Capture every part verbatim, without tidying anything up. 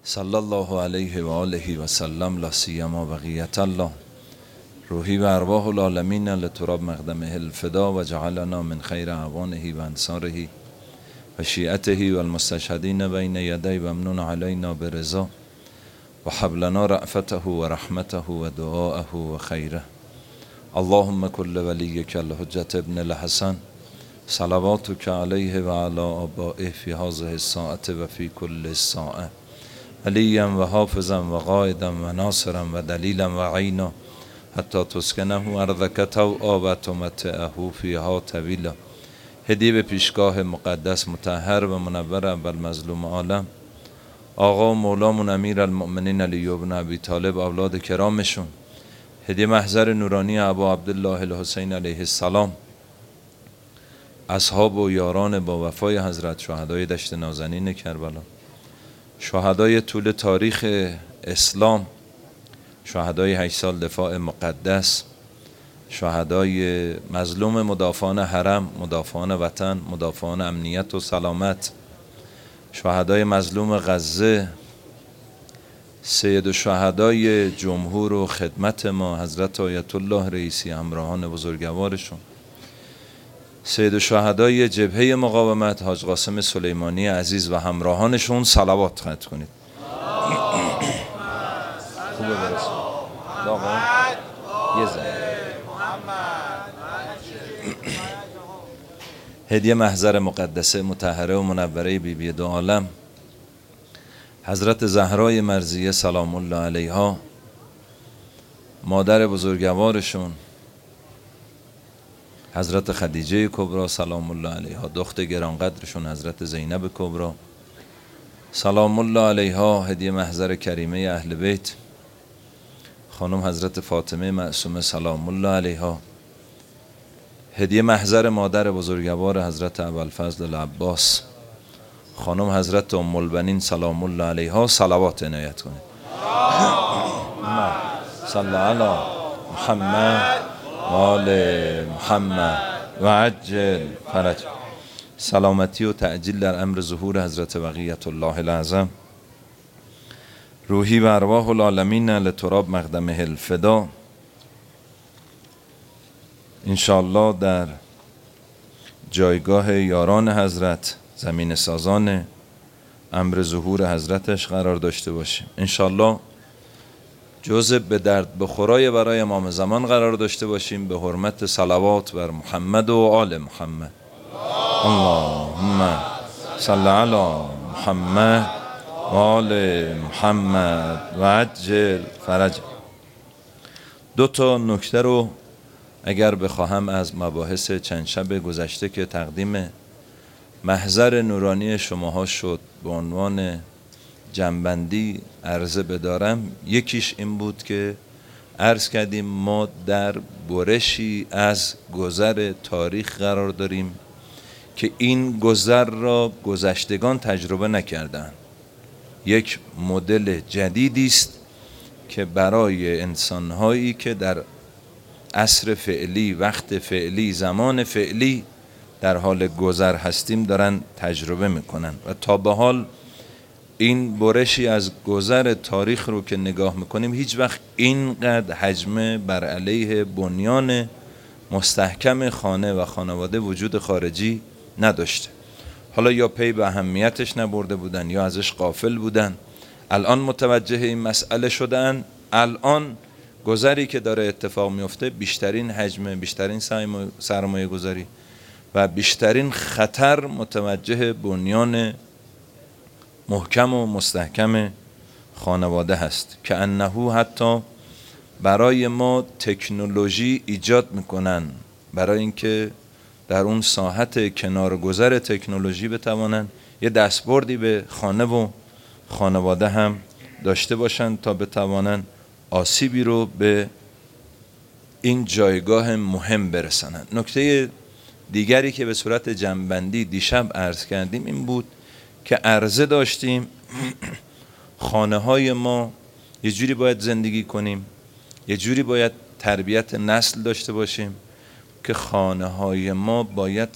صلی الله علیه و آله و سلم، لا سیما بقیت الله روحی و ارواح العالمین لتراب مقدمه الفدا و جعلنا من خیر اعوانه و انصاره و شیعته و المستشهدین بین یدی و امنون علینا برضا و حبلنا رأفته و رحمته و دعاءه و خیره. اللهم کل ولیک الحجة ابن الحسن صلواتک علیه و علی آبائه فی هذه الساعة و فی کل ساعة علیا و حافظا و قائدا و ناصرا و دلیلا و عینا حتی تسکنه ارضک طوعا و تمتعه فیها طویلا. هدیه به پیشگاه مقدس مطهر و منور اول مظلوم عالم آقا مولامون امیر المؤمنین علی بن ابی طالب، اولاد کرامشون، هدیه محضر نورانی ابا عبدالله الحسین علیه السلام، اصحاب و یاران با وفای حضرت، شهدای دشت نازنین کربلا، شهدای طول تاریخ اسلام، شهدای هشت سال دفاع مقدس، شهدای مظلوم مدافعان حرم، مدافعان وطن، مدافعان امنیت و سلامت، شهدای مظلوم غزه، سید شهدای جمهور و خدمت ما حضرت آیت الله رئیسی همراهان بزرگوارشون، سید شهدای جبهه مقاومت حاج قاسم سلیمانی عزیز و همراهانشون صلوات ختم کنید. خوبه برسید آقا یه زن هدیه محضر مقدسه مطهره و منوره بی بی دو عالم حضرت زهرای مرضیه سلام الله علیها، مادر بزرگوارشون حضرت خدیجه کبرا سلام الله علیها، دختر گرانقدرشون حضرت زینب کبرا سلام الله علیها. هدیه محضر کریمه اهل بیت خانم حضرت فاطمه معصومه سلام الله علیها. هدیه محضر مادر بزرگوار حضرت ابوالفضل العباس خانم حضرت ام البنین سلام الله علیها. صلوات عنایت کنید. صلی علی محمد و آل محمد و عجل فرج. سلامتی و تعجیل در امر ظهور حضرت بقیت الله العظم روحی و ارواح العالمین لتراب مقدمه الفدا. انشاءالله در جایگاه یاران حضرت، زمین سازان امر ظهور حضرتش قرار داشته باشیم. انشاءالله جزء به درد بخورای برای امام زمان قرار داشته باشیم به حرمت صلوات بر محمد و آل محمد. اللهم صل علی محمد و آل محمد و عجل فرج. دو تا نکته رو اگر بخواهم از مباحث چند شب گذشته که تقدیم محضر نورانی شماها شد به عنوان جنبندی عرضه بدارم، یکیش این بود که عرض کردیم ما در برشی از گذر تاریخ قرار داریم که این گذر را گذشتگان تجربه نکردند. یک مدل جدیدی است که برای انسانهایی که در عصر فعلی، وقت فعلی، زمان فعلی در حال گذر هستیم دارن تجربه میکنن و تا به حال این برشی از گذر تاریخ رو که نگاه میکنیم هیچ وقت اینقدر حجم بر علیه بنیان مستحکم خانه و خانواده وجود خارجی نداشته. حالا یا پی به اهمیتش نبرده بودن یا ازش غافل بودن، الان متوجه این مسئله شدن. الان گذری که داره اتفاق میفته بیشترین حجم، بیشترین سرمایه گذاری و بیشترین خطر متوجه بنیان محکم و مستحکم خانواده هست که انه حتی برای ما تکنولوژی ایجاد میکنن برای اینکه در اون ساحت کنارگذر تکنولوژی بتوانن یه دستبردی به خانه و خانواده هم داشته باشن تا بتوانن آسیبی رو به این جایگاه مهم برسانن. نکته دیگری که به صورت جنبندی دیشب عرض کردیم این بود که عرضه داشتیم خانه های ما یه جوری باید زندگی کنیم، یه جوری باید تربیت نسل داشته باشیم که خانه های ما باید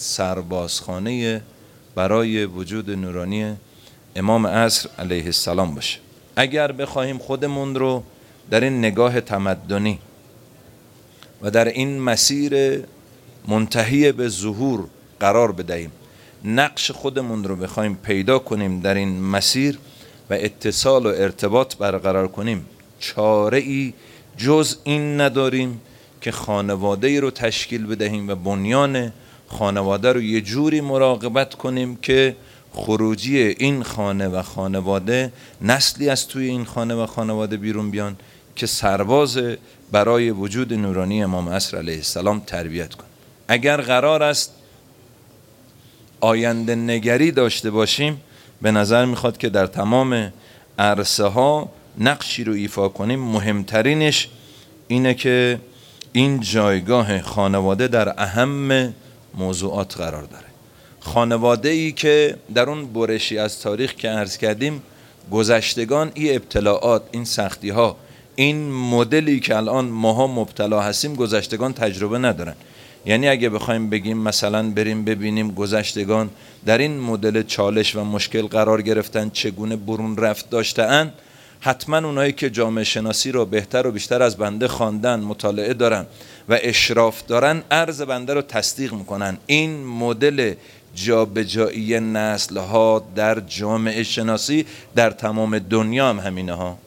سربازخانه برای وجود نورانی امام عصر علیه السلام باشه. اگر بخواهیم خودمون رو در این نگاه تمدنی و در این مسیر منتهی به ظهور قرار بدهیم، نقش خودمون رو بخوایم پیدا کنیم در این مسیر و اتصال و ارتباط برقرار کنیم، چاره ای جز این نداریم که خانواده ای رو تشکیل بدهیم و بنیان خانواده رو یه جوری مراقبت کنیم که خروجی این خانه و خانواده نسلی از توی این خانه و خانواده بیرون بیان که سرباز برای وجود نورانی امام عصر علیه السلام تربیت کن. اگر قرار است آینده نگری داشته باشیم، به نظر میخواد که در تمام عرصه ها نقشی رو ایفا کنیم. مهمترینش اینه که این جایگاه خانواده در اهم موضوعات قرار داره. خانواده ای که در اون برشی از تاریخ که عرض کردیم، گذشتگان این ابتلاعات، این سختی ها، این مدلی که الان ماها مبتلا هستیم، گذشتگان تجربه ندارن. یعنی اگه بخوایم بگیم مثلا بریم ببینیم گذشتگان در این مدل چالش و مشکل قرار گرفتن چگونه برون رفت داشتن، حتما اونایی که جامعه شناسی رو بهتر و بیشتر از بنده خواندن، مطالعه دارن و اشراف دارن، عرض بنده رو تصدیق میکنن. این مدل جابجایی نسل ها در جامعه شناسی در تمام دنیا هم همینه ها.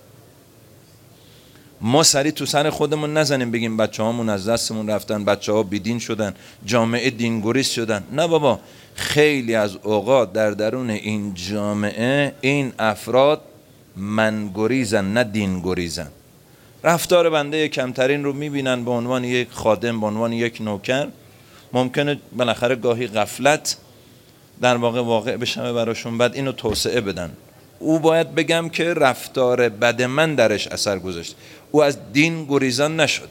ما سری تو سر خودمون نزنیم بگیم بچه هامون از دستمون رفتن، بچه ها بیدین شدن، جامعه دینگریست شدن. نه بابا، خیلی از اوقات در درون این جامعه این افراد منگریزن نه دینگریزن. رفتار بنده کمترین رو میبینن به عنوان یک خادم، به عنوان یک نوکر. ممکنه بالاخره گاهی غفلت در واقع واقع بشه براشون، بعد اینو توسعه بدن. او باید بگم که رفتار بد من درش اثر گذاشت، او از دین گریزان نشده.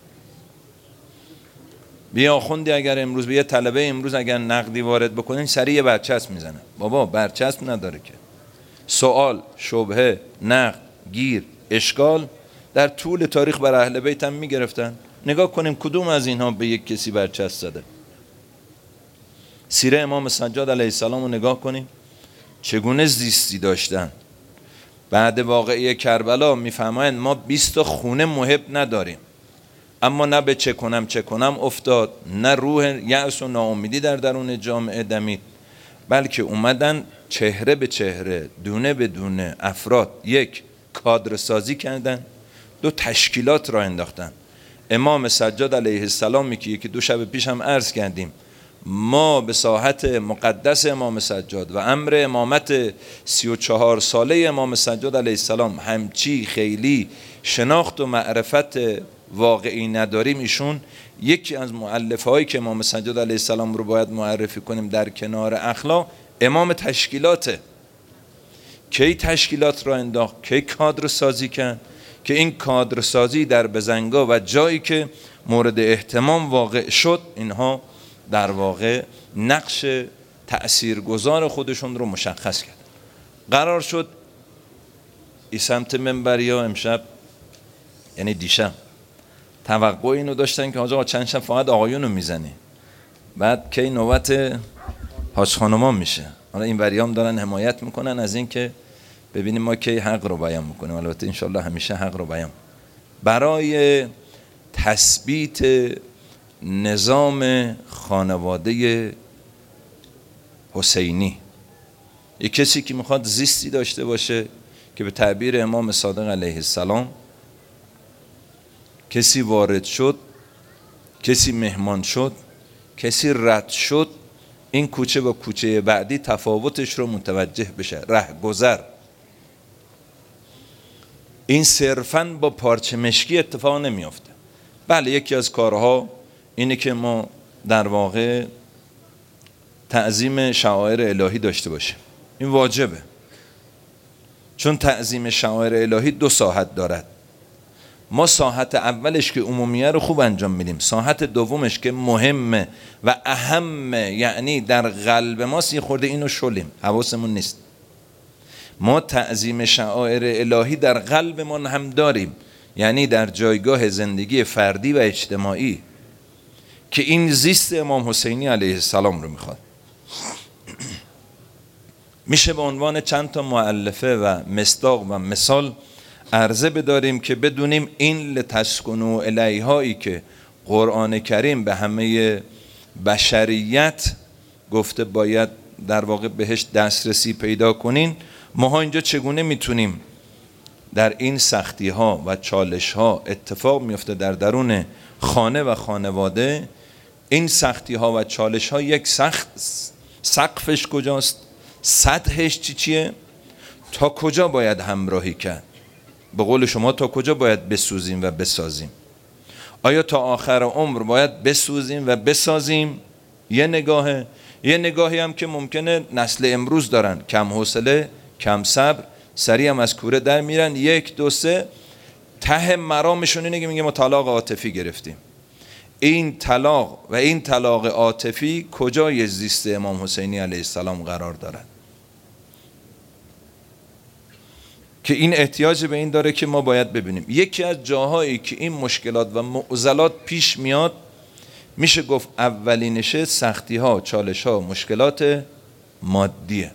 بیا آخوندی اگر امروز به یه طلبه امروز اگر نقدی وارد بکنین سریع برچسب میزنه. بابا برچسب نداره که. سوال، شبهه، نقد، گیر، اشکال در طول تاریخ بر اهل بیت هم میگرفتن. نگاه کنیم کدوم از اینها به یک کسی برچسب زده. سیره امام سجاد علیه السلام رو نگاه کنیم، چگونه زیستی داشتن. بعد واقعه کربلا میفرمایند ما بیست تا خونه محب نداریم، اما نه به چه کنم چه کنم افتاد، نه روح یأس و ناامیدی در درون جامعه دمید، بلکه اومدن چهره به چهره، دونه به دونه افراد یک کادر سازی کردن، دو تشکیلات را انداختن. امام سجاد علیه السلام میگه که دو شب پیش هم عرض کردیم، ما به ساحت مقدس امام سجاد و امر امامت سی و چهار ساله امام سجاد علیه السلام همچی خیلی شناخت و معرفت واقعی نداریم. ایشون یکی از مؤلفه هایی که امام سجاد علیه السلام رو باید معرفی کنیم در کنار اخلاق، امام تشکیلاته. کی تشکیلات را انداخت، کی کادر سازی کرد که این کادر سازی در بزنگا و جایی که مورد اهتمام واقع شد، اینها در واقع نقش تأثیرگذار خودشون رو مشخص کرد. قرار شد این سمت منبری ها امشب، یعنی دیشب، توقع اینو داشتن که آقا چند شب فقط آقایون رو میزنی، بعد کی نوبت حاج خانوما میشه. حالا این وریام دارن حمایت میکنن از این که ببینیم ما کی حق رو بیان میکنیم. البته انشالله همیشه حق رو بیان. برای تثبیت نظام خانواده حسینی، یک کسی که میخواد زیستی داشته باشه که به تعبیر امام صادق علیه السلام کسی وارد شد، کسی مهمان شد، کسی رد شد، این کوچه با کوچه بعدی تفاوتش رو متوجه بشه. رهگذر. این صرفاً با پارچه مشکی اتفاق نمیافته. بله یکی از کارها اینه که ما در واقع تعظیم شعائر الهی داشته باشیم. این واجبه، چون تعظیم شعائر الهی دو ساحت دارد. ما ساحت اولش که عمومیه رو خوب انجام میدیم، ساحت دومش که مهمه و اهمه، یعنی در قلب ما یه خورده اینو شلیم، حواسمون نیست. ما تعظیم شعائر الهی در قلب ما هم داریم، یعنی در جایگاه زندگی فردی و اجتماعی که این زیست امام حسینی علیه السلام رو میخواد. میشه به عنوان چند تا مؤلفه و مصداق و مثال عرضه بداریم که بدونیم این لتسکنوا الیهایی که قرآن کریم به همه بشریت گفته باید در واقع بهش دسترسی پیدا کنین، ما اینجا چگونه میتونیم در این سختی ها و چالش ها اتفاق میفته در درون خانه و خانواده، این سختی ها و چالش ها یک سخت سقفش کجاست، سطحش چی چیه، تا کجا باید همراهی کرد، به قول شما تا کجا باید بسوزیم و بسازیم. آیا تا آخر عمر باید بسوزیم و بسازیم؟ یه نگاهه. یه نگاهی هم که ممکنه نسل امروز دارن، کم حوصله، کم صبر، سریع هم از کوره در میرن، یک دو سه ته مرامشون اینه که میگه ما طلاق عاطفی گرفتیم. این طلاق و این طلاق عاطفی کجای زیست امام حسینی علیه السلام قرار دارد که این احتیاج به این داره که ما باید ببینیم. یکی از جاهایی که این مشکلات و معضلات پیش میاد، میشه گفت اولینشه سختی ها، چالش ها، مشکلات مادیه.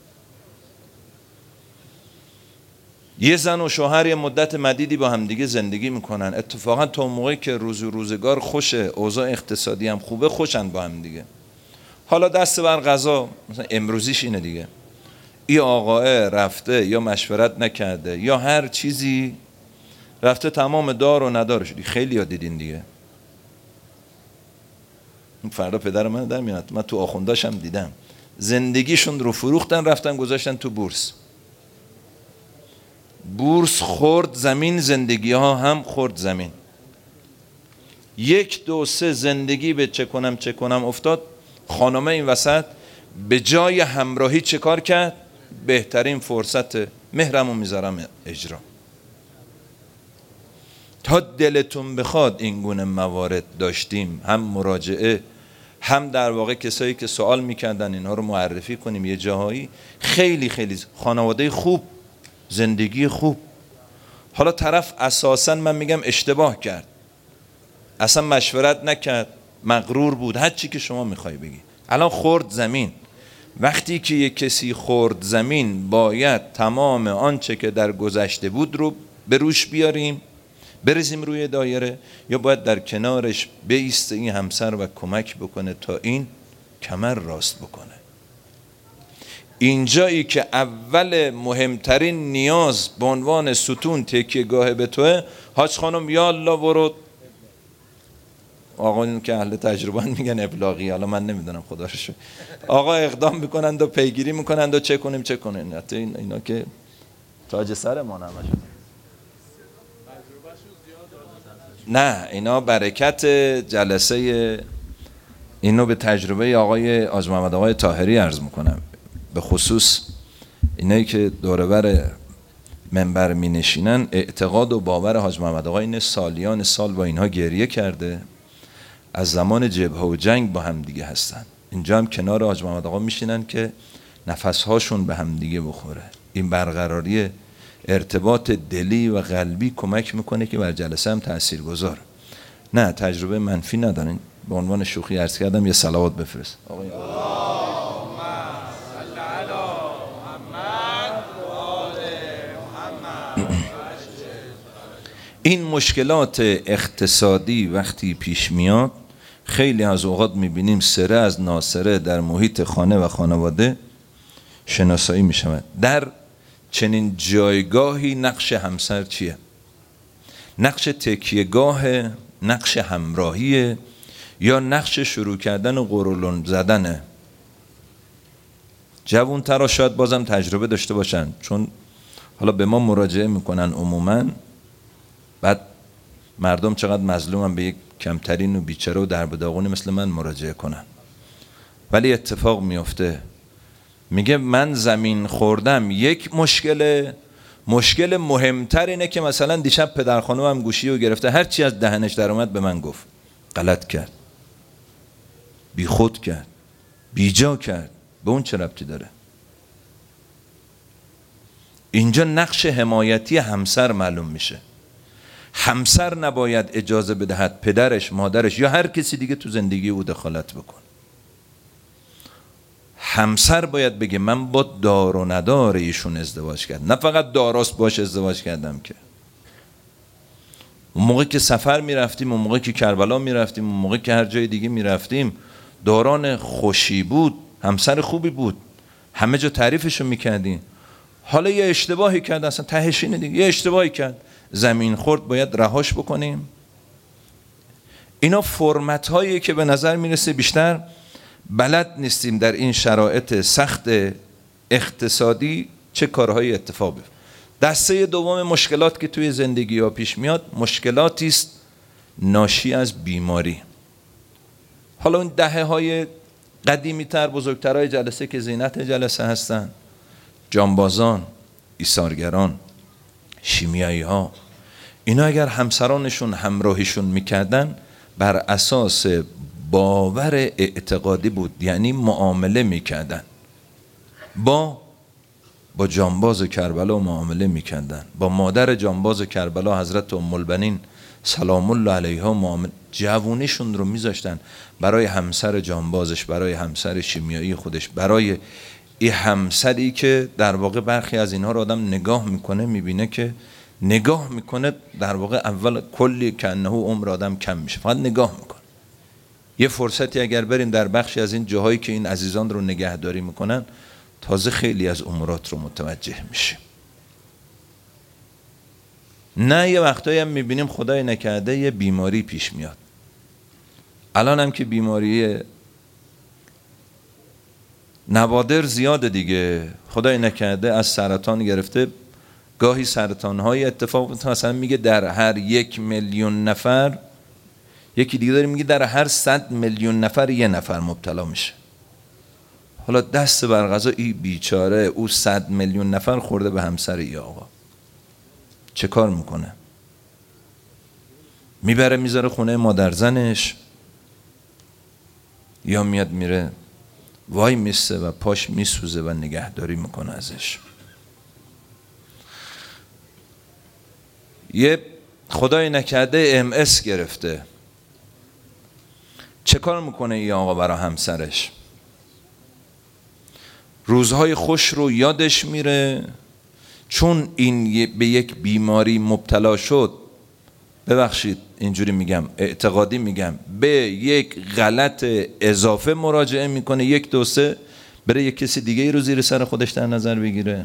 یه زن و شوهر یه مدت مدیدی با هم دیگه زندگی میکنن، اتفاقا تا موقعی که روز و روزگار خوشه، اوضاع اقتصادی هم خوبه، خوشن با هم دیگه. حالا دست بر قضا، مثلا امروزیش اینه دیگه، این آقاه رفته یا مشورت نکرده یا هر چیزی رفته تمام دار و ندار شدی. خیلی ها دیدین دیگه. فردا پدر من در میاد، من تو آخونداشم دیدم، زندگیشون رو فروختن، رفتن گذاشتن تو بورس. بورس خورد زمین، زندگی ها هم خورد زمین. یک دو سه زندگی به چه کنم چه کنم افتاد. خانمه این وسط به جای همراهی چه کار کرد؟ بهترین فرصت، مهرمو میذارم اجرا. تا دلتون بخواد این گونه موارد داشتیم، هم مراجعه، هم در واقع کسایی که سوال میکردن اینها رو معرفی کنیم. یه جاهایی خیلی خیلی خانواده خوب، زندگی خوب. حالا طرف اساسا من میگم اشتباه کرد، اصلا مشورت نکرد، مغرور بود، هر چی که شما میخوای بگی. الان خورد زمین. وقتی که یک کسی خورد زمین، باید تمام آنچه که در گذشته بود رو به روش بیاریم، بریزیم روی دایره، یا باید در کنارش بایسته این همسر و کمک بکنه تا این کمر راست بکنه. اینجایی که اول مهمترین نیاز به عنوان ستون تکیهگاه به توه، حاج خانم یا الله برو. آقا این که اهل تجربه میگن ابلاغی، حالا من نمیدونم خدا رو شکر. آقا اقدام میکنند و پیگیری میکنند و چه کنیم چه کنیم. حتی این اینا که تاج سر ما نماشه. نه اینا برکت جلسه، اینو به تجربه آقای حاج محمد آقای طاهری عرض میکنم، به خصوص اینایی که دور بر منبر می نشینن. اعتقاد و باور حاج محمد آقا اینه سالیان سال با اینها گریه کرده، از زمان جبهه و جنگ با هم دیگه هستن. اینجا هم کنار حاج محمد آقا میشینن که نفسهاشون به هم دیگه بخوره. این برقراری ارتباط دلی و قلبی کمک میکنه که بر جلسه هم تأثیر گذار. نه تجربه منفی ندارین. به عنوان شوخی عرض کردم یه صلوات بفرست. آقای این مشکلات اقتصادی وقتی پیش میاد، خیلی از اوقات میبینیم سره از ناسره در محیط خانه و خانواده شناسایی میشود. در چنین جایگاهی نقش همسر چیه؟ نقش تکیهگاه، نقش همراهیه، یا نقش شروع کردن و قرولون زدنه؟ جوون ترا شاید بازم تجربه داشته باشن، چون حالا به ما مراجعه میکنن عموماً، بعد مردم چقدر مظلومن به یک کمترین و بیچاره و درب داغونی مثل من مراجعه کنن. ولی اتفاق میفته، میگه من زمین خوردم. یک مشکل مشکل مهمتر اینه که مثلا دیشب پدر خانومم گوشی رو گرفته، هر چی از دهنش در اومد به من گفت. غلط کرد، بی خود کرد، بیجا کرد. به اون چه ربطی داره؟ اینجا نقش حمایتی همسر معلوم میشه. همسر نباید اجازه بدهد پدرش، مادرش یا هر کسی دیگه تو زندگی او دخالت بکن. همسر باید بگه من با دار و ندار ایشون ازدواج کردم، نه فقط داراست باش ازدواج کردم. که اون موقع که سفر میرفتیم، اون موقع که کربلا میرفتیم، اون موقع که هر جای دیگه میرفتیم، دوران خوشی بود، همسر خوبی بود، همه جا تعریفشو میکردیم. حالا یه اشتباهی کرد، اصلا تهش اینه دیگه، یه اشتباهی کرد، زمین خورد، باید رهاش بکنیم. اینا فرمت هایی که به نظر میرسه بیشتر بلد نیستیم در این شرایط سخت اقتصادی چه کارهایی اتفاق بیفته. دسته دوم مشکلات که توی زندگی ها پیش میاد، مشکلاتی است ناشی از بیماری. حالا اون دهه های قدیمی تر بزرگترهای جلسه که زینت جلسه هستن، جانبازان، ایثارگران، شیمیایی ها، اینا اگر همسرانشون همراهیشون میکردن بر اساس باور اعتقادی بود، یعنی معامله میکردن، با با جانباز کربلا معامله میکردن، با مادر جانباز کربلا حضرت ام البنین سلام الله علیها معامله، جوونیشون رو میذاشتن برای همسر جانبازش، برای همسر شیمیایی خودش، برای این همسری که در واقع برخی از اینها رو آدم نگاه میکنه میبینه که نگاه میکنه در واقع اول کلی که انه عمر آدم کم میشه، فقط نگاه میکنه. یه فرصتی اگر بریم در بخشی از این جاهایی که این عزیزان رو نگهداری میکنن، تازه خیلی از امورات رو متوجه میشیم. نه یه وقتایی هم میبینیم خدای نکرده یه بیماری پیش میاد. الان هم که بیماری نوادر زیاده دیگه، خدای نکرده از سرطان گرفته، گاهی سرطان‌های اتفاق مثلا میگه در هر یک میلیون نفر، یکی دیگه داره میگه در هر صد میلیون نفر یه نفر مبتلا میشه. حالا دست بر قضا ای بیچاره، او صد میلیون نفر خورده به همسر ای آقا، چه کار میکنه؟ میبره میذاره خونه مادر زنش، یا میاد میره وای میسته و پاش میسوزه و نگهداری میکنه ازش. یه خدای نکرده ام اس گرفته، چه کار میکنه ای آقا برای همسرش؟ روزهای خوش رو یادش میره، چون این به یک بیماری مبتلا شد، ببخشید اینجوری میگم، اعتقادی میگم، به یک غلط اضافه مراجعه میکنه، یک دو سه بره یک کسی دیگه ای رو زیر سر خودش در نظر بگیره.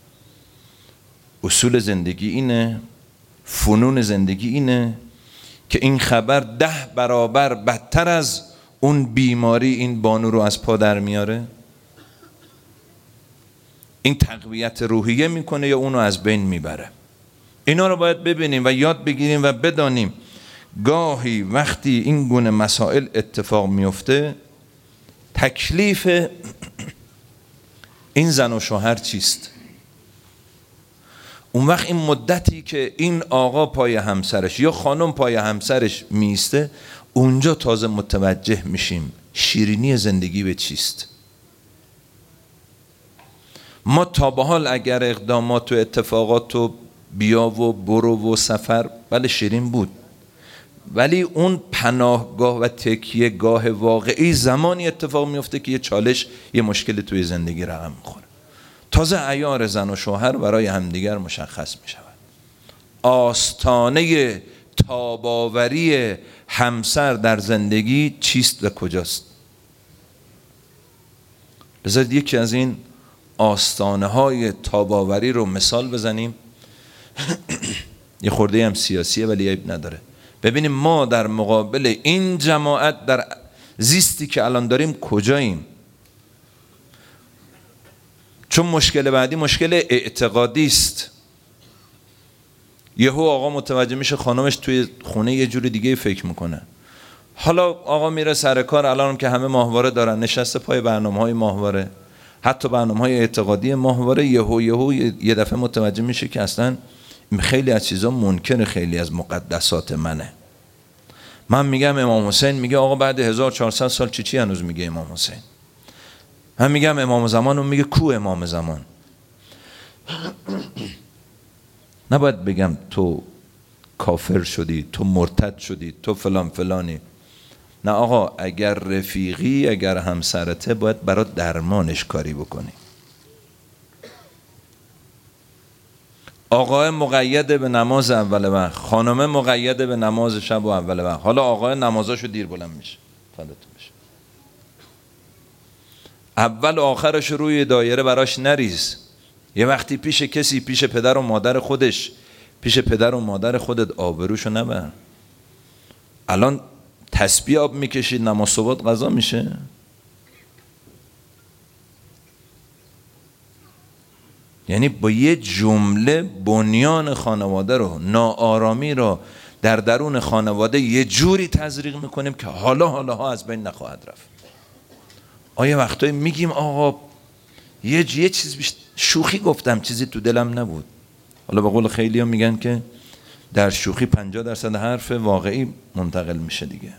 اصول زندگی اینه، فنون زندگی اینه که این خبر ده برابر بدتر از اون بیماری این بانو رو از پا در میاره. این تقویت روحیه میکنه یا اونو از بین میبره. اینا رو باید ببینیم و یاد بگیریم و بدانیم گاهی وقتی این گونه مسائل اتفاق میفته، تکلیف این زن و شوهر چیست؟ اون وقت این مدتی که این آقا پای همسرش یا خانم پای همسرش میسته، اونجا تازه متوجه میشیم شیرینی زندگی به چیست. ما تا به حال اگر اقدامات و اتفاقات و بیا و برو و سفر بله شیرین بود، ولی اون پناهگاه و تکیه گاه واقعی زمانی اتفاق میفته که یه چالش، یه مشکل توی زندگی رقم میخوره. تازه عیار زن و شوهر برای همدیگر مشخص میشود. آستانه تاباوری همسر در زندگی چیست و کجاست؟ بذارید یکی از این آستانه های تاباوری رو مثال بزنیم. یه خورده هم سیاسیه ولی عیب نداره. ببینیم ما در مقابل این جماعت در زیستی که الان داریم کجاییم؟ چون مشکل بعدی مشکل اعتقادی است. یهو آقا متوجه میشه خانمش توی خونه یه جوری دیگه فکر میکنه. حالا آقا میره سر کار، الان که همه ماهواره دارن، نشسته پای برنامه‌های ماهواره، حتی برنامه‌های اعتقادی ماهواره، یهو یهو یه دفعه متوجه میشه که اصلا خیلی از چیزا منکر خیلی از مقدسات منه. من میگم امام حسین، میگه آقا بعد هزار و چهارصد سال چی چی هنوز میگه امام حسین. من میگم امام زمان، اون میگه کو امام زمان. نباید بگم تو کافر شدی، تو مرتد شدی، تو فلان فلانی. نه آقا، اگر رفیقی، اگر همسرته، باید برات درمانش کاری بکنی. آقای مقید به نماز اول وقت، خانم مقید به نماز شب و اول وقت. حالا آقای نمازاشو دیر بلند میشه، فداتون بشه. اول آخرش روی دایره براش نریز. یه وقتی پیش کسی، پیش پدر و مادر خودش، پیش پدر و مادر خودت آبروشو نبر. الان تسبیح آب میکشید، نماز صبح قضا میشه. یعنی با یه جمله بنیان خانواده رو، ناآرامی رو در درون خانواده یه جوری تزریق میکنیم که حالا حالا ها از بین نخواهد رفت. آیا وقتایی میگیم آقا یه یه چیز بیشت... شوخی گفتم، چیزی تو دلم نبود. حالا به قول خیلی ها میگن که در شوخی پنجاه درصد حرف واقعی منتقل میشه دیگه.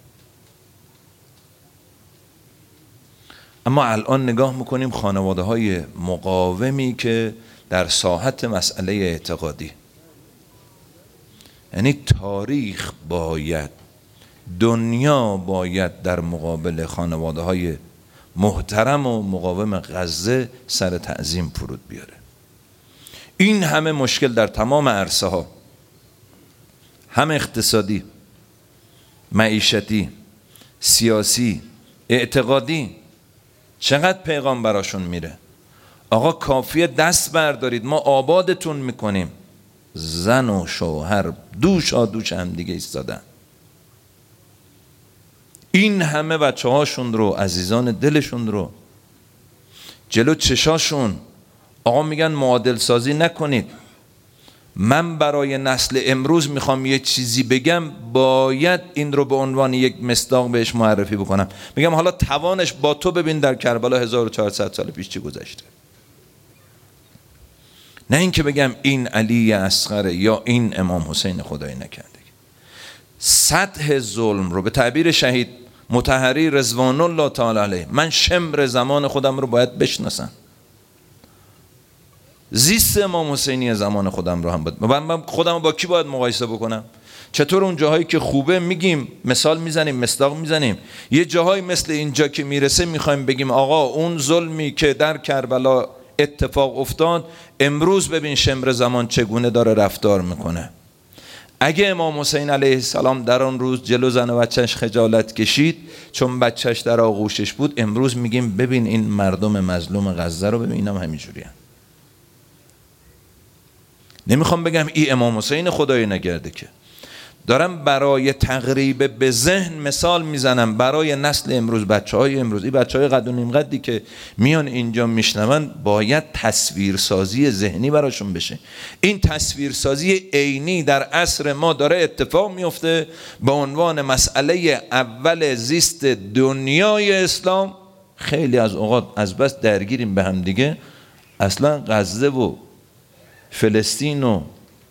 اما الان نگاه میکنیم خانواده های مقاومی که در ساحت مسئله اعتقادی، یعنی تاریخ باید، دنیا باید در مقابل خانواده های محترم و مقاوم غزه سر تعظیم فرود بیاره. این همه مشکل در تمام عرصه ها، هم اقتصادی، معیشتی، سیاسی، اعتقادی، چقدر پیغام براشون میره. آقا کافیه دست بردارید، ما آبادتون میکنیم. زن و شوهر دوش آ دوش هم دیگه ایستادن. این همه بچه هاشون رو، عزیزان دلشون رو جلو چشاشون آقا میگن معادل سازی نکنید. من برای نسل امروز میخوام یه چیزی بگم، باید این رو به عنوان یک مصداق بهش معرفی بکنم. میگم حالا توانش با تو ببین در کربلا هزار و چهارصد سال پیش چی گذشته. نه اینکه بگم این علی اصغر یا این امام حسین خدای نکرده. سطح ظلم رو به تعبیر شهید مطهری رضوان الله تعالی علیه، من شمر زمان خودم رو باید بشناسم. زیست امام حسینی زمان خودم رو هم باید، من خودم رو با کی باید مقایسه بکنم؟ چطور اون جاهایی که خوبه میگیم، مثال میزنیم، مصداق میزنیم، یه جاهایی مثل اینجا که میرسه میخوایم بگیم آقا اون ظلمی که در کربلا اتفاق افتاد امروز ببین شمر زمان چگونه داره رفتار میکنه. اگه امام حسین علیه السلام در آن روز جلو زن و بچهش خجالت کشید چون بچهش در آغوشش بود، امروز میگیم ببین این مردم مظلوم غزه رو ببین، اینم همینجوری هم. نمیخوام بگم ای امام حسین خدای نگرده، که دارم برای تقریب به ذهن مثال میزنم برای نسل امروز، بچه های امروز، این بچه های قد و نیم قدی که میان اینجا میشنون، باید تصویرسازی ذهنی براشون بشه. این تصویرسازی عینی در عصر ما داره اتفاق میفته به عنوان مسئله اول زیست دنیای اسلام. خیلی از اوقات از بس درگیریم به هم دیگه، اصلا غزه و فلسطین و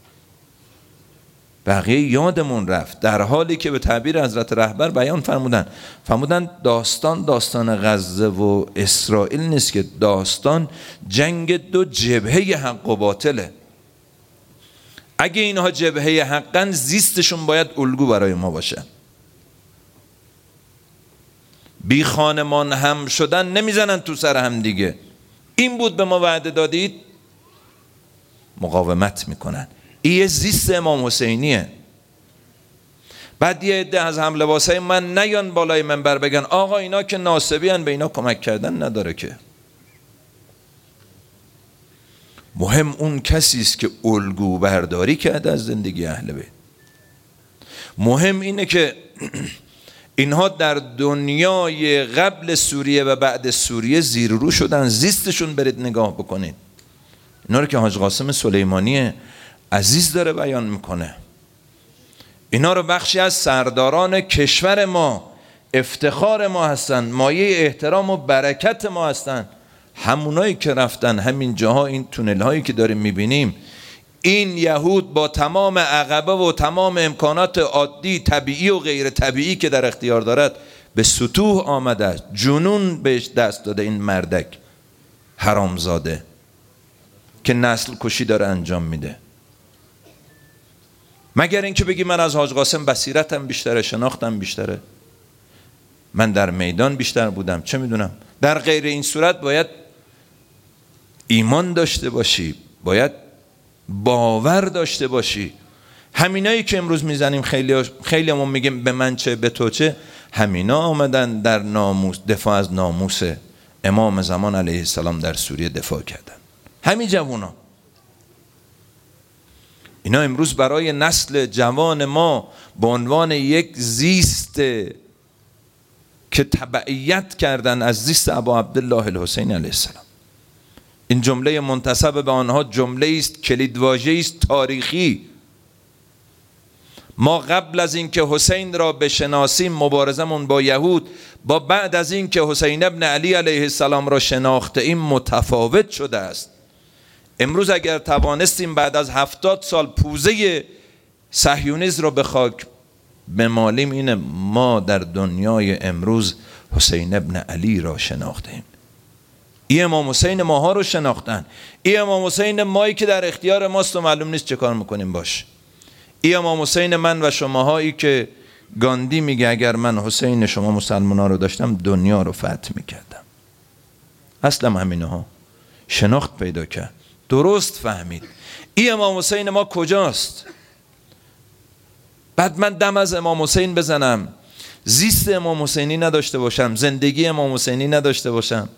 بقیه یادمون رفت، در حالی که به تعبیر حضرت رهبر بیان فرمودن فرمودن داستان داستان غزه و اسرائیل نیست، که داستان جنگ دو جبهه حق و باطله. اگه اینها جبهه حقن، زیستشون باید الگو برای ما باشه. بی خانمان هم شدن نمیزنن تو سر هم دیگه. این بود به ما وعده دادید، مقاومت میکنن. این زیست امام حسینیه. بعد یه عده از هم لباسای من نیان بالای منبر بگن آقا اینا که ناسبی هن، به اینا کمک کردن نداره. که مهم اون کسی است که الگو برداری کرده از زندگی اهل بیت. مهم اینه که اینها در دنیای قبل سوریه و بعد سوریه زیر رو شدن. زیستشون برید نگاه بکنید. اینا رو که حاج قاسم سلیمانی عزیز داره بیان میکنه. اینا رو بخشی از سرداران کشور ما، افتخار ما هستن، مایه احترام و برکت ما هستن. همونایی که رفتن همین جاها، این تونل هایی که داریم میبینیم، این یهود با تمام عقبه و تمام امکانات عادی، طبیعی و غیر طبیعی که در اختیار دارد، به سطوح آمده. جنون بهش دست داده این مردک حرامزاده که نسل کشی داره انجام میده. مگر اینکه بگی من از حاج قاسم بصیرتم بیشتره، شناختم بیشتره. من در میدان بیشتر بودم، چه میدونم. در غیر این صورت باید ایمان داشته باشی، باید باور داشته باشی. همینایی که امروز میزنیم خیلی خیلی همون میگیم به من چه به تو چه، همینا آمدن در ناموس دفاع از ناموس امام زمان علیه السلام در سوریه دفاع کردن. همین جوونا، اینا امروز برای نسل جوان ما به عنوان یک زیست که تبعیت کردن از زیست ابا عبدالله الحسین علیه السلام. این جمله منتسب به آنها جمله است کلیدواژه است تاریخی. ما قبل از این که حسین را بشناسیم مبارزمون با یهود با بعد از این که حسین ابن علی علیه السلام را شناخته ایم متفاوت شده است. امروز اگر توانستیم بعد از هفتاد سال پوزه صهیونیسم را به خاک بمالیم، اینه ما در دنیای امروز حسین ابن علی را شناخته ایم. این امام حسین ماها رو شناختن. این امام حسین مایی که در اختیار ماست و معلوم نیست چه کار میکنیم باش. این امام حسین من و شماهایی که گاندی میگه اگر من حسین شما مسلمان ها رو داشتم دنیا رو فتح میکردم. اصلا همینها شناخت پیدا کرد، درست فهمید این امام حسین ما کجاست. بعد من دم از امام حسین بزنم، زیست امام حسینی نداشته باشم، زندگی امام حسینی نداشته باشم.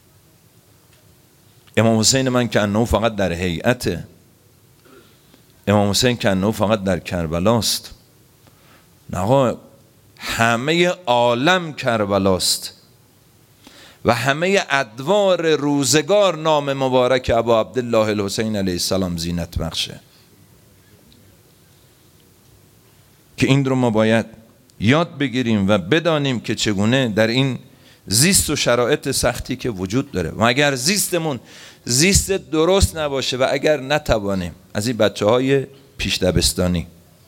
امام حسین من که انه فقط در هیئته، امام حسین که انه فقط در کربلاست. نه آقا، همه عالم کربلاست و همه ادوار روزگار نام مبارک ابا عبدالله الحسین علیه السلام زینت بخشه. که این رو ما باید یاد بگیریم و بدانیم که چگونه در این زیست و شرایط سختی که وجود داره و اگر زیستمون زیست درست نباشه و اگر نتوانیم از این بچه های پیش دبستانی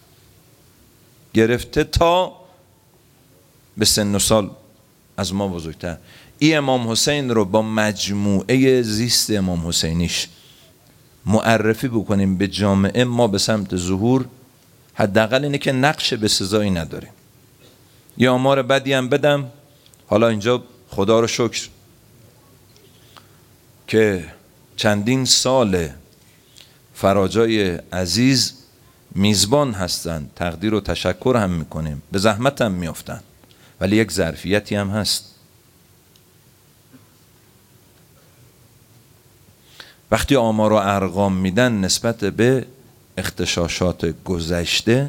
گرفته تا به سن و سال از ما بزرگتر، این امام حسین رو با مجموعه زیست امام حسینیش معرفی بکنیم به جامعه، ما به سمت ظهور حداقل اینه که نقش به سزایی نداریم. یا آمار بدی هم بدم، حالا اینجا خدا رو شکر که چندین سال فراجای عزیز میزبان هستن، تقدیر و تشکر هم میکنیم، به زحمت هم میافتن، ولی یک ظرفیتی هم هست. وقتی آمار و ارقام میدن نسبت به اغتشاشات گذشته،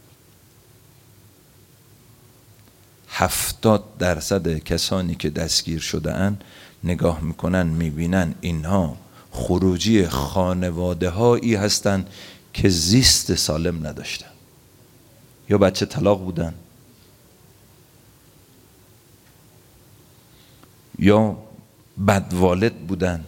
هفتاد درصد کسانی که دستگیر شده ان نگاه میکنن میبینن اینها خروجی خانواده هایی هستن که زیست سالم نداشتن، یا بچه طلاق بودن، یا بدوالد بودن،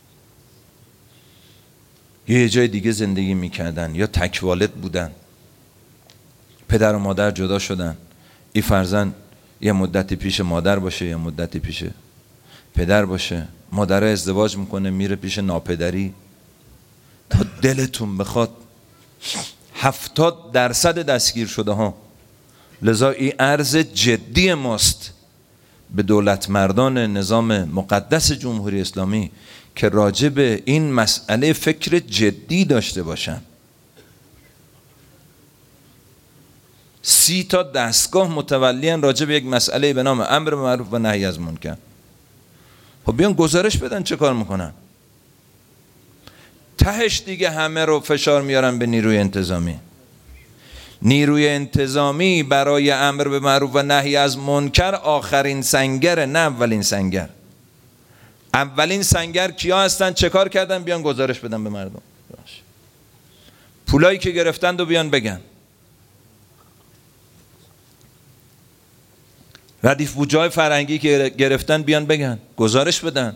یا یه جای دیگه زندگی میکردن، یا تکوالد بودن، پدر و مادر جدا شدن، این فرزند یه مدتی پیش مادر باشه یه مدتی پیش پدر باشه، مادر ازدواج میکنه میره پیش ناپدری. تا دلتون بخواد هفتاد درصد دستگیر شده ها. لذا این عرض جدی ماست به دولت مردان نظام مقدس جمهوری اسلامی که راجع به این مسئله فکر جدی داشته باشن. سی تا دستگاه متولیان راجع به یک مسئله به نام امر به معروف و نهی از منکر. خب بیان گزارش بدن چه کار میکنن؟ تهش دیگه همه رو فشار میارن به نیروی انتظامی. نیروی انتظامی برای امر به معروف و نهی از منکر آخرین سنگر، نه اولین سنگر. اولین سنگر کیا هستن؟ چه کار کردن؟ بیان گزارش بدن به مردم. پولایی که گرفتند و بیان بگن. ردیف بودجه‌های فرهنگی که گرفتن بیان بگن، گزارش بدن.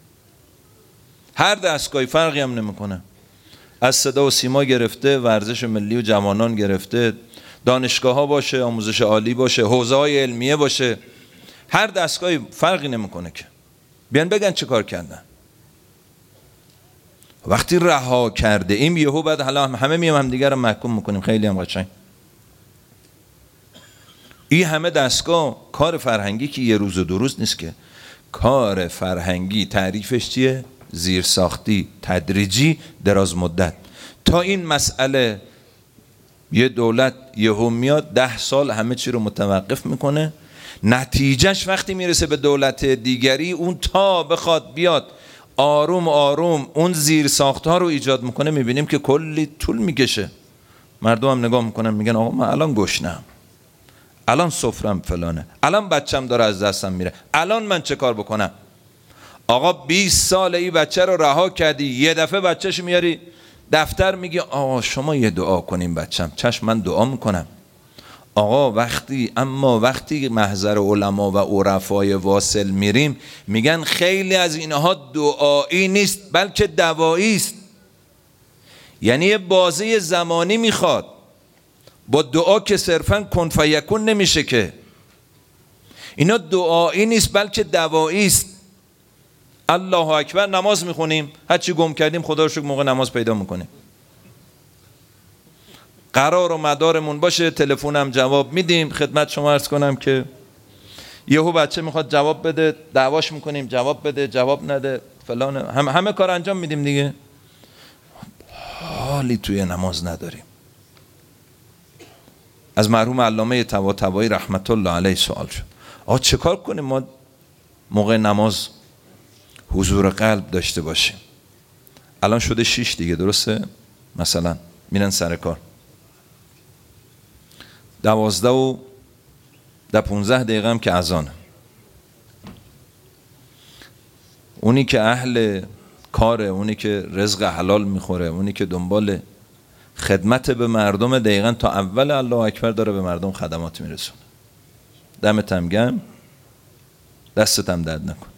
هر دستگاهی فرقی هم نمیکنه، از صدا و سیما گرفته، ورزش ملی و جوانان گرفته، دانشگاه ها باشه، آموزش عالی باشه، حوزه های علمیه باشه، هر دستگاهی فرقی نمیکنه که بیان بگن چه کار کردن. وقتی رها کرده ایم یهو بعد حالا همه میم هم دیگر رو محکوم میکنیم. خیلی هم قشنگ این همه دستگاه. کار فرهنگی که یه روز و دو روز نیست که. کار فرهنگی تعریفش چیه؟ زیرساختی، تدریجی، دراز مدت. تا این مسئله یه دولت یهو میاد ده سال همه چی رو متوقف میکنه، نتیجهش وقتی میرسه به دولت دیگری، اون تا بخواد بیاد آروم آروم اون زیرساخت‌ها رو ایجاد میکنه، میبینیم که کلی طول میکشه. مردم هم نگاه میکنن میگن آقا من الان گشنم، الان سفرم فلانه، الان بچم داره از دستم میره، الان من چه کار بکنم؟ آقا بیست سال این بچه رو رها کردی، یه دفعه بچهش میاری دفتر میگی آقا شما یه دعا کنیم بچم. چشم من دعا میکنم. آقا وقتی اما وقتی محضر علما و عرفای واصل میریم میگن خیلی از اینها دعایی نیست بلکه دوایی است. یعنی یه بازه زمانی میخواد. با دعا که صرفا کن فیکون نمیشه که. اینا دعایی نیست بلکه دوایی است. الله اکبر نماز میخونیم، هرچی گم کردیم خدا رو شکر موقع نماز پیدا میکنیم. قرار و مدارمون باشه، تلفنم جواب میدیم. خدمت شما عرض کنم که یهو بچه میخواد جواب بده، دعواش میکنیم، جواب بده، جواب نده، فلان، هم همه کار انجام میدیم دیگه. حالی توی نماز نداریم. از مرحوم علامه طباطبایی رحمت الله علیه سوال شد آقا چه کار کنیم ما موقع نماز حضور قلب داشته باشیم؟ الان شده شیش دیگه، درسته؟ مثلا میرن سر کار، دوازده و ده پونزده دقیقه هم که اذانه. اونی که اهل کاره، اونی که رزق حلال میخوره، اونی که دنبال خدمت به مردم، دقیقا تا اول الله اکبر داره به مردم خدمات میرسونه. دمت هم گرم، دستت هم درد نکن.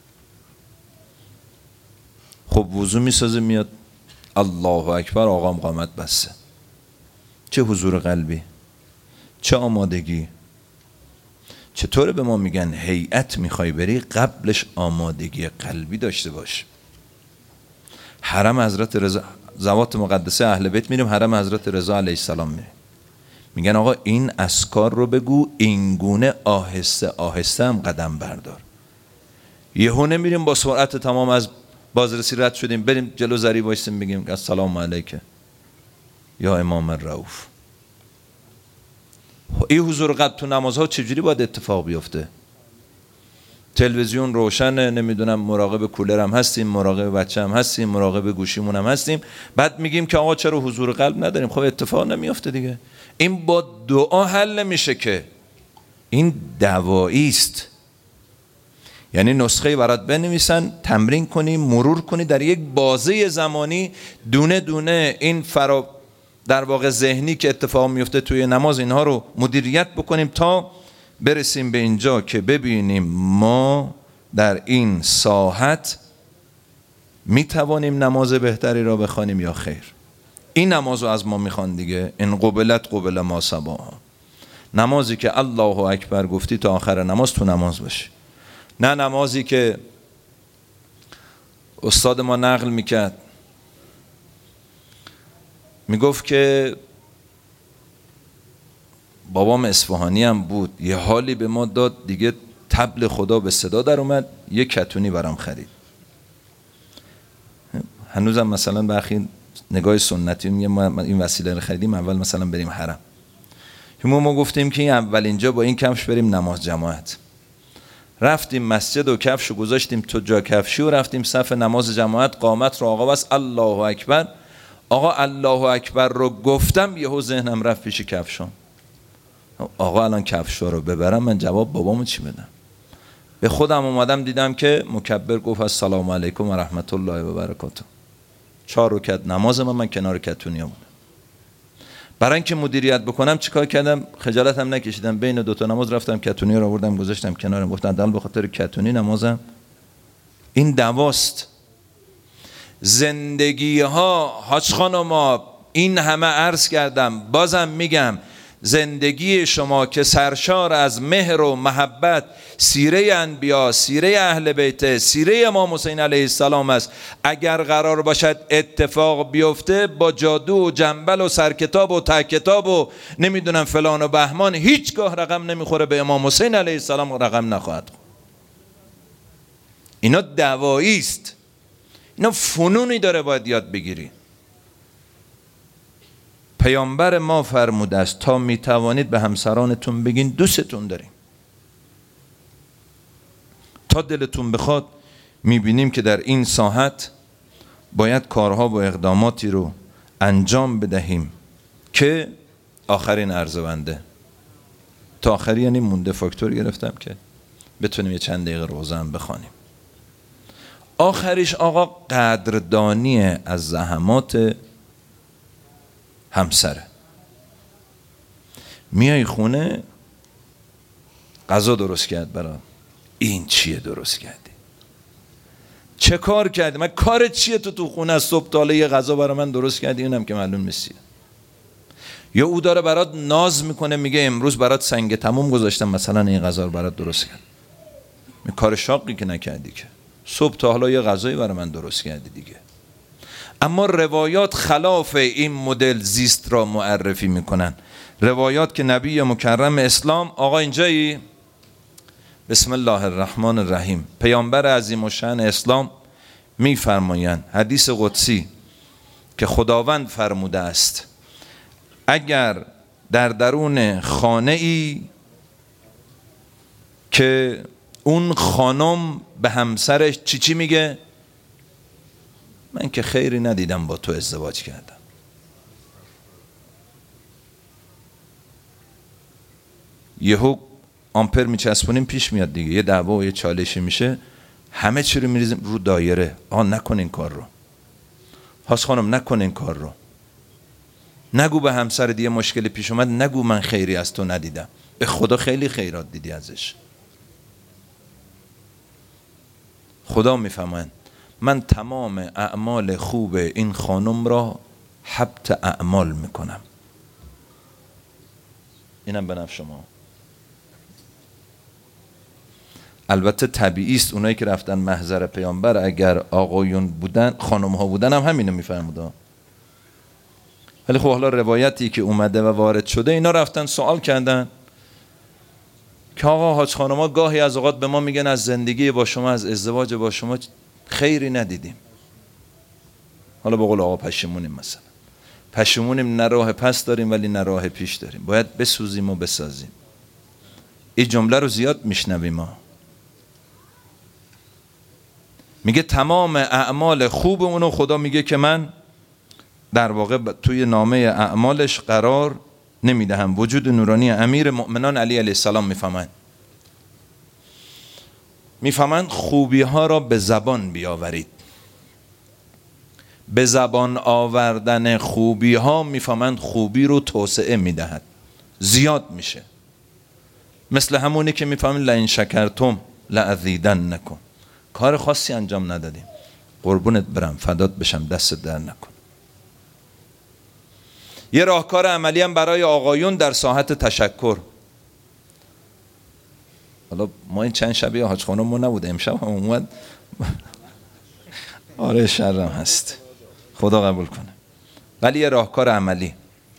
خب وضو میسازه میاد الله اکبر، آقام قامت بسته. چه حضور قلبی، چه آمادگی. چطوره به ما میگن هیئت میخوای بری قبلش آمادگی قلبی داشته باش. حرم حضرت رضا، زوات مقدسه اهل بیت میریم، حرم حضرت رضا علیه السلام میریم، میگن آقا این اذکار رو بگو، اینگونه آهسته آهسته هم قدم بردار. یهو نمیریم با سرعت تمام از بازرسی رد شدیم بریم جلو زری وایسیم بگیم السلام علیکه یا امام الرؤوف. این حضور قلب تو نمازها چجوری باید اتفاق بیفته؟ تلویزیون روشنه، نمیدونم مراقب کولرم هستیم، مراقب بچه هم هستیم، مراقب گوشیمون هم هستیم، بعد میگیم که آقا چرا حضور قلب نداریم؟ خب اتفاق نمیفته دیگه. این با دعا حل نمیشه که، این دوایی است. یعنی نسخه برات بنویسن، تمرین کنی، مرور کنی، در یک بازه زمانی دونه دونه این فرا در واقع ذهنی که اتفاق میفته توی نماز اینها رو مدیریت بکنیم تا برسیم به اینجا که ببینیم ما در این ساحت میتوانیم نماز بهتری را بخوانیم یا خیر. این نماز رو از ما میخوان دیگه. ان قبلت قبل ما سباها. نمازی که الله اکبر گفتی تا آخر نماز تو نماز باشه، نه نمازی که استاد ما نقل میکرد، میگفت که بابام اصفهانی هم بود، یه حالی به ما داد دیگه طبل خدا به صدا در اومد، یه کتونی برام خرید. هنوزم مثلا برخی نگاه سنتی میگه ما این وسیله رو خریدیم اول مثلا بریم حرم. ما ما گفتیم که این اول اینجا با این کفش بریم نماز جماعت. رفتیم مسجد و کفشو گذاشتیم تو جا کفشی و رفتیم صف نماز جماعت. قامت رو آقا بس الله اکبر، آقا الله اکبر رو گفتم یهو ذهنم رفت پیش کفشام. آقا الان کفشا رو ببرم من جواب بابامو چی بدم؟ به خودم اومدم دیدم که مکبر گفت السلام علیکم و رحمت الله و برکاته. چهار رکعت نماز من من کنار کتونیا بودم. برای اینکه مدیریت بکنم چیکار کردم؟ خجالتم نکشیدم، بین دو تا نماز رفتم کتونی رو آوردم گذاشتم کنارم، گفتم دل به خاطر کتونی نمازم. این دواست. زندگی ها حاج خانما این همه عرض کردم، بازم میگم زندگی شما که سرشار از مهر و محبت، سیره انبیا، سیره اهل بیت، سیره امام حسین علیه السلام است، اگر قرار باشد اتفاق بیفته با جادو و جنبل و سرکتاب و تکتاب و نمیدونم فلان و بهمان هیچگاه رقم نمیخوره، به امام حسین علیه السلام رقم نخواهد خورد. اینا دعوایی است، اینا فنونی داره باید یاد بگیری. پیامبر ما فرموده است تا میتوانید به همسرانتون بگین دوستتون داریم. تا دلتون بخواد میبینیم که در این ساحت باید کارها و اقداماتی رو انجام بدهیم که آخرین عرض بنده تا آخری، یعنی مونده فاکتور گرفتم که بتونیم یه چند دقیقه روزه هم بخوانیم. آخریش آقا قدردانی از زحمات همسره. میای خونه غذا درست کرد برام، این چیه درست کردی؟ چه کار کردی؟ من کار چیه تو تو خونه از صبح تا حالا یه غذا برای من درست کردی؟ اینم که معلوم نیست. یا او داره برات ناز میکنه میگه امروز برات سنگ تموم گذاشتم مثلا این غذا رو برات درست کردم. می کار شاقی که نکردی که، صبح تا حالا یه غذایی برای من درست کردی دیگه. اما روایات خلاف این مدل زیست را معرفی میکنن. روایات که نبی مکرم اسلام، آقا اینجایی؟ بسم الله الرحمن الرحیم. پیامبر عظیم الشأن اسلام میفرمایند، حدیث قدسی که خداوند فرموده است اگر در درون خانه ای که اون خانم به همسرش چی چی میگه؟ من که خیری ندیدم با تو ازدواج کردم. یهو آمپر میچسبونیم پیش میاد دیگه، یه دعوا و یه چالشی میشه، همه چی رو میریزیم رو دایره. آه نکن این کار رو، هاس خانم نکن این کار رو، نگو به همسر دیگه مشکلی پیش اومد نگو من خیری از تو ندیدم، به خدا خیلی خیرات دیدی ازش. خدا میفهمن من تمام اعمال خوب این خانم را حبط اعمال میکنم. اینم به نفع شما. البته طبیعی است اونایی که رفتن محضر پیامبر اگر آقایون بودن، خانم ها بودن هم همینو میفرمودن. ولی خب حالا روایتی که اومده و وارد شده، اینا رفتن سوال کردن که آقا حاج خانم ها گاهی از اوقات به ما میگن از زندگی با شما، از ازدواج با شما خیری ندیدیم. حالا به قول آقا پشیمونیم، مثلا پشیمونیم، نه راه پس داریم ولی نه راه پیش داریم، باید بسوزیم و بسازیم. این جمله رو زیاد میشنویم ما. میگه تمام اعمال خوب اونو خدا میگه که من در واقع توی نامه اعمالش قرار نمیدهم. وجود نورانی امیر مؤمنان علی علیه السلام میفهمند میفهمند خوبی ها را به زبان بیاورید. به زبان آوردن خوبی ها میفهمند خوبی رو توسعه میدهد، زیاد میشه. مثل همونی که میفهمند لئن شکرتم لازیدنکم. کار خاصی انجام ندادیم، قربونت برم فدات بشم دست در نکن. یه راهکار عملی هم برای آقایون در ساحت تشکر. حالا ما این چند شبیه حاج خانم ما نبود، امشب هم اومد. آره شرم هست، خدا قبول کنه. ولی یه راهکار عملی،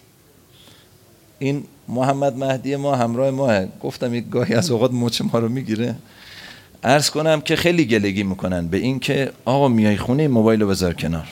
این محمد مهدی ما همراه ما، گفتم یک گاهی از اوقات مچ ما رو میگیره. عرض کنم که خیلی گلگی میکنن به این که آقا میای خونه موبایل رو بذار کنار،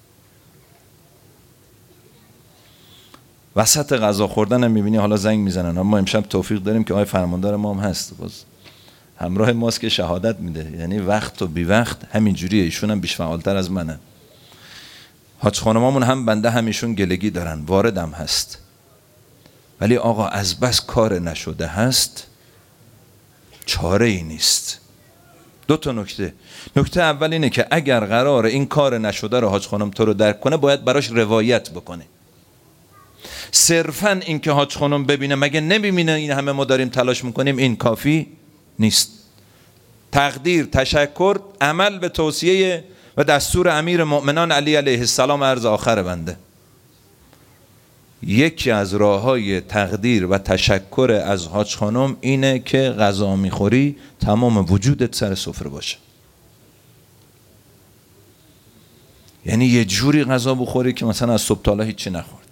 وسط غذا خوردن هم میبینی حالا زنگ میزنن. اما امشب توفیق داریم که آقای فرماندار ما هم هست، باز همراه ماست که شهادت میده، یعنی وقت و بی وقت همین جوریه. ایشون هم بیش فعالتر از منن. حاج خانمامون هم بنده همیشون گلگی دارن، واردم هست. ولی آقا از بس کار نشده هست چاره ای نیست. دو تا نکته. نکته اول اینه که اگر قراره این کار نشده رو حاج خانم تو رو درک کنه، باید براش روایت بکنه. صرفاً این که حاج خانم ببینه، مگه نمیبینه این همه ما داریم تلاش میکنیم، این کافی نیست. تقدیر، تشکر، عمل به توصیه و دستور امیر مؤمنان علی علیه السلام عرض آخر بنده. یکی از راه‌های تقدیر و تشکر از حاج خانم اینه که غذا میخوری تمام وجودت سر سفره باشه. یعنی یه جوری غذا بخوری که مثلا از صبح تا حالا هیچی نخورده.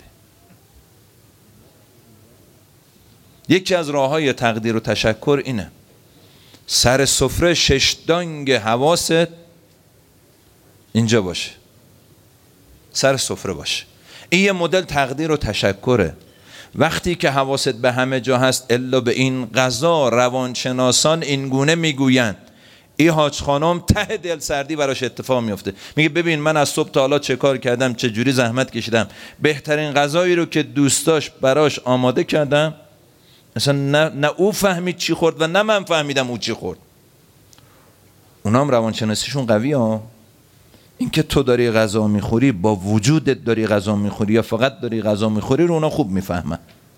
یکی از راه‌های تقدیر و تشکر اینه سر سفره شش دانگ حواست اینجا باشه، سر سفره باشه. این یه مدل تقدیر و تشکره. وقتی که حواست به همه جا هست الا به این غذا، روانشناسان این گونه میگویند این حاج خانم ته دل سردی براش اتفاق میفته. میگه ببین من از صبح تا حالا چه کار کردم، چه جوری زحمت کشیدم، بهترین غذایی رو که دوست داشت براش آماده کردم، مثلا نه, نه او فهمید چی خورد و نه من فهمیدم او چی خورد. اونام روانشناسیشون قویه ها. این که تو داری غذا میخوری، با وجودت داری غذا میخوری یا فقط داری غذا میخوری رو اونا خوب میفهمن.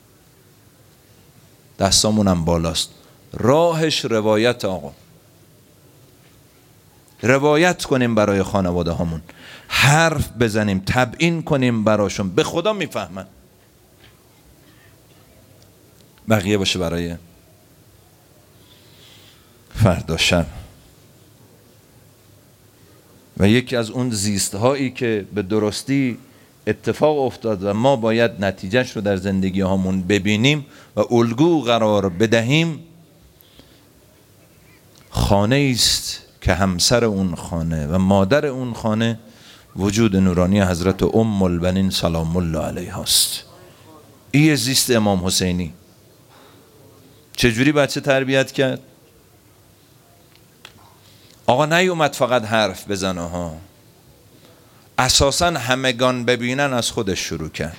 دستامونم بالاست. راهش روایت آقا. روایت کنیم برای خانواده هامون، حرف بزنیم، تبیین کنیم براشون، به خدا میفهمن. بقیه باشه برای فردا شب. و یکی از اون زیست هایی که به درستی اتفاق افتاد و ما باید نتیجهش رو در زندگی هامون ببینیم و الگو قرار بدهیم، خانه است که همسر اون خانه و مادر اون خانه وجود نورانی حضرت ام البنین سلام الله علیها است. این زیست امام حسینی. چجوری بچه تربیت کرد؟ آقا نیومد فقط حرف بزنه ها، اساساً همگان ببینن از خودش شروع کرد.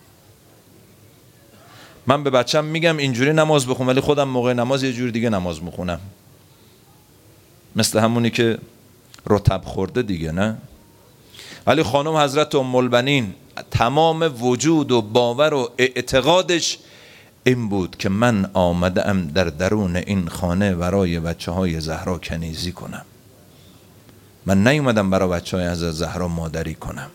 من به بچم میگم اینجوری نماز بخون، ولی خودم موقع نماز یه جور دیگه نماز میخونم، مثل همونی که رطب خورده دیگه، نه؟ ولی خانم حضرت ام البنین تمام وجود و باور و اعتقادش این بود که من آمده ام در درون این خانه برای بچه های زهرا کنیزی کنم، من نیومدم برای بچه های از زهرا مادری کنم.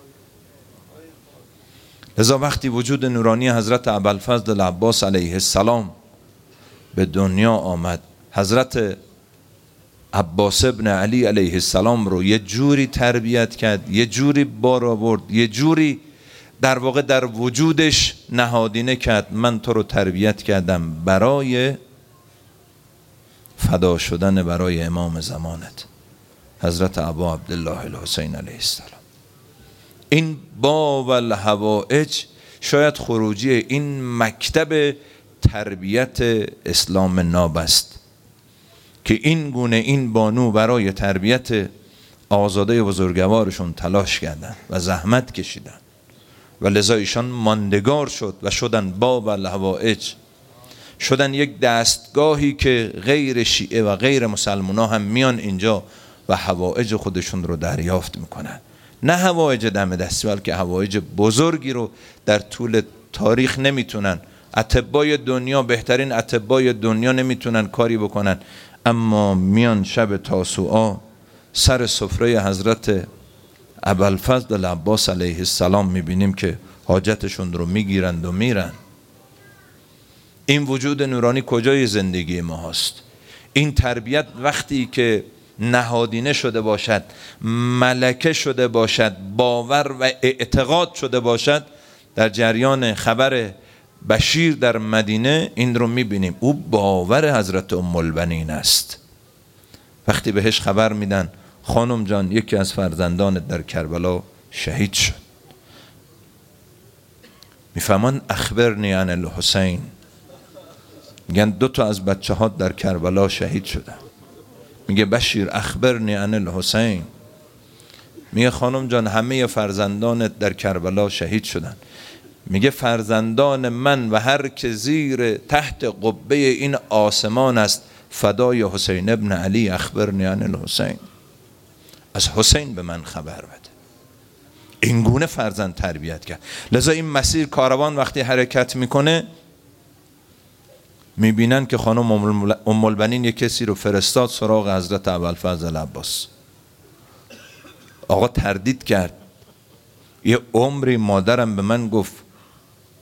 لذا وقتی وجود نورانی حضرت ابوالفضل العباس علیه السلام به دنیا آمد، حضرت عباس ابن علی علیه السلام رو یه جوری تربیت کرد، یه جوری بار آورد، یه جوری در واقع در وجودش نهادینه کرد من تو رو تربیت کردم برای فدا شدن برای امام زمانت حضرت ابا عبدالله الحسین علیه السلام. این با و الحوائج شاید خروجی این مکتب تربیت اسلام ناب است که این گونه این بانو برای تربیت آزاده بزرگوارشون تلاش کردن و زحمت کشیدن و لذا ایشان ماندگار شد و شدن با و الحوائج، شدن یک دستگاهی که غیر شیعه و غیر مسلمان ها هم میان اینجا و حوائج خودشون رو دریافت میکنن. نه حوائج دم دستی، بلکه حوائج بزرگی رو در طول تاریخ نمیتونن اطبای دنیا، بهترین اطبای دنیا نمیتونن کاری بکنن، اما میان شب تاسوعا سر سفره حضرت ابوالفضل العباس علیه السلام میبینیم که حاجتشون رو میگیرند و میرن. این وجود نورانی کجای زندگی ما هست؟ این تربیت وقتی که نهادینه شده باشد، ملکه شده باشد، باور و اعتقاد شده باشد، در جریان خبر بشیر در مدینه این رو میبینیم. او باور حضرت ام البنین است. وقتی بهش خبر میدن خانم جان یکی از فرزندانت در کربلا شهید شد، میفهمن اخبرنی عن الحسین، میگن دو تا از بچه ها در کربلا شهید شدن. میگه بشیر اخبرنی عن الحسین، میگه خانم جان همه فرزندانت در کربلا شهید شدن. میگه فرزندان من و هر که زیر تحت قبه این آسمان است فدای حسین ابن علی اخبرنی عن الحسین، از حسین به من خبر بده. این گونه فرزند تربیت کرد. لذا این مسیر کاروان وقتی حرکت میکنه میبینن که خانم ام البنین یک کسی رو فرستاد سراغ حضرت ابوالفضل العباس. آقا تردید کرد، یه عمری مادرم به من گفت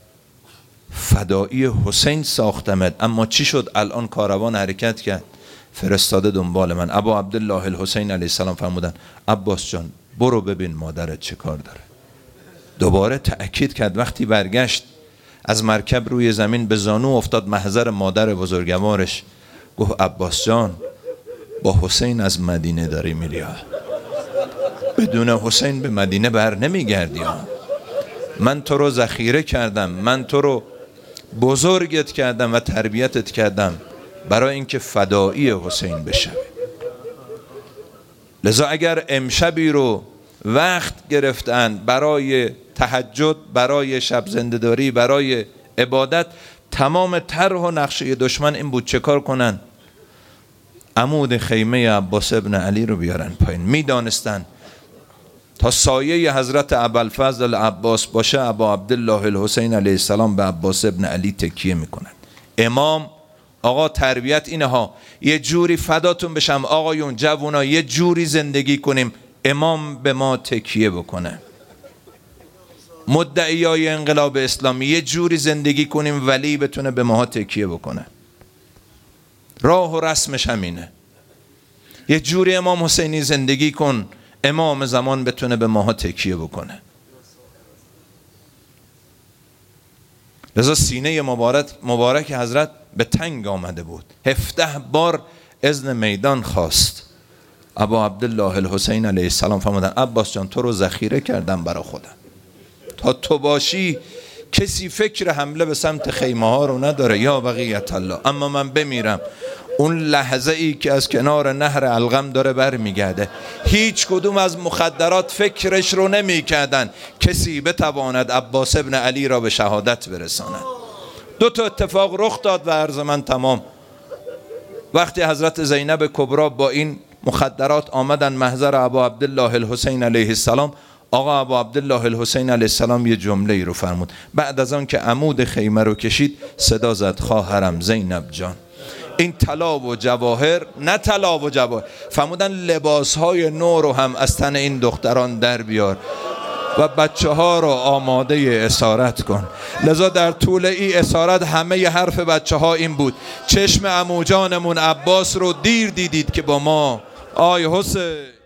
فدایی حسین ساختمت. اما چی شد؟ الان کاروان حرکت کرد، فرستاده دنبال من. ابا عبدالله الحسین علیه السلام فرمودن عباس جان برو ببین مادرت چه کار داره. دوباره تأکید کرد. وقتی برگشت از مرکب روی زمین به زانو افتاد محضر مادر بزرگوارش، گفت عباس جان با حسین از مدینه داری میری، بدون حسین به مدینه بر نمیگردی. من تو رو ذخیره کردم، من تو رو بزرگت کردم و تربیتت کردم برای اینکه فدایی حسین بشوی. لذا اگر امشبی رو وقت گرفتن برای تهجد، برای شب زنده‌داری، برای عبادت، تمام طرح و نقشه دشمن این بود چه کار کنن؟ عمود خیمه عباس ابن علی رو بیارن پایین. میدانستن تا سایه حضرت ابوالفضل عباس باشه ابا عبدالله الحسین علیه السلام به عباس ابن علی تکیه میکنن. امام آقا تربیت اینه ها، یه جوری فداتون بشم آقایون جوونا، یه جوری زندگی کنیم امام به ما تکیه بکنه. مدعیای انقلاب اسلامی یه جوری زندگی کنیم ولی بتونه به ما تکیه بکنه. راه و رسمش همینه. یه جوری امام حسینی زندگی کن امام زمان بتونه به ماها تکیه بکنه. لذا سینه مبارک مبارک حضرت به تنگ آمده بود. هفده بار اذن میدان خواست. ابا عبدالله الحسین علیه السلام فرمودن عباس جان تو رو ذخیره کردم برای خودم، تا تو باشی کسی فکر حمله به سمت خیمه ها رو نداره یا بقیت الله. اما من بمیرم اون لحظه ای که از کنار نهر القم داره بر میگرده، هیچ کدوم از مخدرات فکرش رو نمی کردن کسی بتواند عباس ابن علی را به شهادت برساند. دو تا اتفاق رخ داد و عرض من تمام. وقتی حضرت زینب کبرا با این مخدرات آمدن محضر ابا عبدالله الحسین علیه السلام، آقا ابا عبدالله الحسین علیه السلام یه جمله ای رو فرمود. بعد از آن که عمود خیمه رو کشید صدا زد خواهرم زینب جان این طلا و جواهر، نه طلا و جواهر، فرمودن لباس های نو رو هم از تن این دختران در بیار و بچه ها رو آماده اسارت کن. لذا در طول این اسارت همه حرف بچه ها این بود چشم عمو جانمون عباس رو دیر دیدید که با ما آی حسین